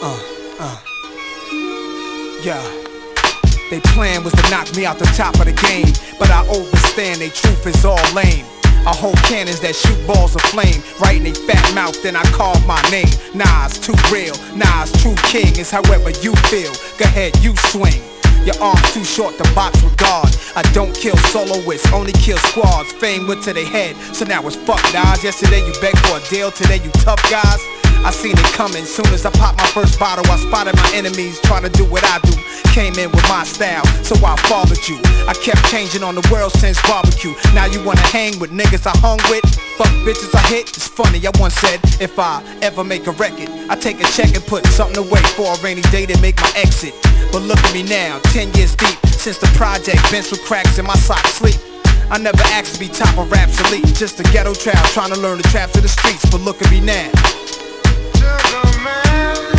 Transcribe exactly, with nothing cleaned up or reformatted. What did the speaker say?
Uh, uh. Yeah. They plan was to knock me out the top of the game, but I overstand they truth is all lame. I hold cannons that shoot balls of flame right in they fat mouth, then I call my name. Nah, it's too real. Nah, it's true king. It's however you feel. Go ahead, you swing. Your arm's too short to box with God. I don't kill soloists, only kill squads. Fame went to their head, so now it's fuck guys. Yesterday you begged for a deal, today you tough guys. I seen it coming, soon as I popped my first bottle, I spotted my enemies trying to do what I do. Came in with my style, so I followed you. I kept changing on the world since barbecue. Now you wanna hang with niggas I hung with? Fuck bitches I hit, it's funny, I once said, if I ever make a record, I take a check and put something away for a rainy day to make my exit. But look at me now, ten years deep, since the project, bench with cracks in my sock sleep. I never asked to be top of Raps Elite, just a ghetto child trying to learn the traps of the streets, but look at me now. Sugar man.